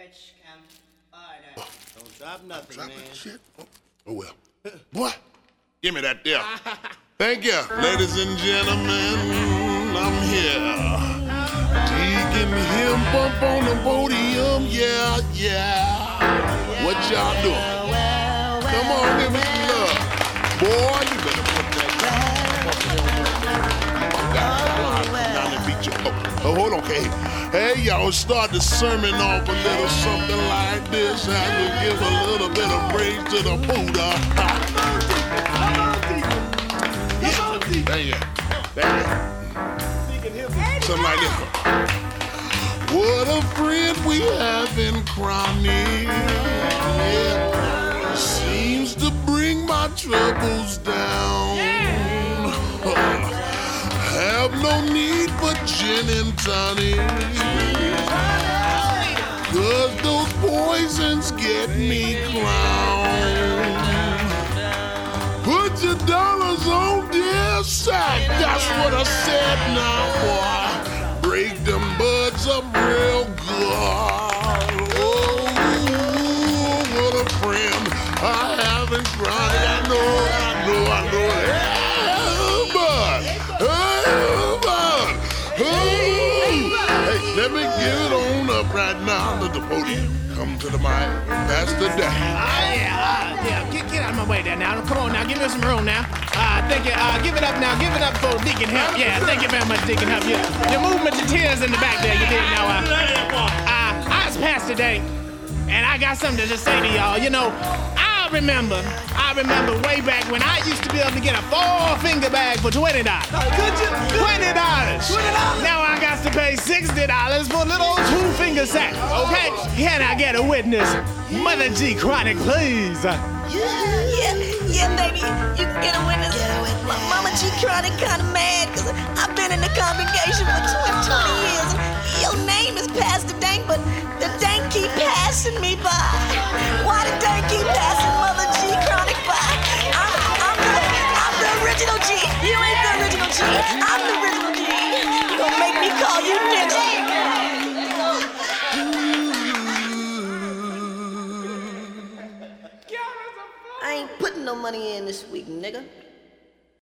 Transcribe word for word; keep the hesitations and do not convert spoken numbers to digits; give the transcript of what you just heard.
H Cam. Alright, don't drop nothing, Dropping man. shit. Oh, oh well. Boy, give me that there. Thank you. Ladies and gentlemen, I'm here. Deacon him bump on the podium. Yeah, yeah. What y'all doing? Come on, give me some love. Boy, you better put that down and beat your oh, oh, hold on, okay. Hey, y'all, start the sermon off a little something like this. Have to give a little bit of praise to the Buddha. Yeah, there you go. There you go. Something like this. What a friend we have in chronic. Yeah. Seems to bring my troubles down. Uh, have no need for gin and tonic. Cause those poisons get me crowned. Put your dollars on this sack. That's what I said now, boy. Break them buds up real good. Oh, what a friend I have in chronic. I know, I know, I know. Hey, bud. Hey, bud. Hey, let me give it on up right now to the podium. Come to the mic, Pastor Dan. Ah, yeah, uh, yeah, get, get out of my way there now. Come on now, give me some room now. Uh, thank you, uh, give it up now, give it up for Deacon Help. Yeah, thank you very much, Deacon Help. Yeah, your movement, your tears in the back there, you did now. Uh, uh, I was Pastor Dan, and I got something to just say to y'all. You know, I remember, I remember way back when I used to be able to get a four-finger bag for twenty dollars. Could you? twenty dollars. twenty dollars. Now I got to pay sixty dollars for a little old two-finger sack, okay? Can I get a witness? Mother G Chronic, please. Yeah, yeah, baby, you can get a witness. My Mama G Chronic kind of mad because I've been in the congregation for twenty years. And your name is Pastor Dank, but the Dank keep passing me by. Why the Dank keep passing Mother G Chronic by? I'm, I'm, the, I'm the original G. You ain't the original G. I'm the original G. You gonna make me call you nigga. I ain't putting no money in this week, nigga.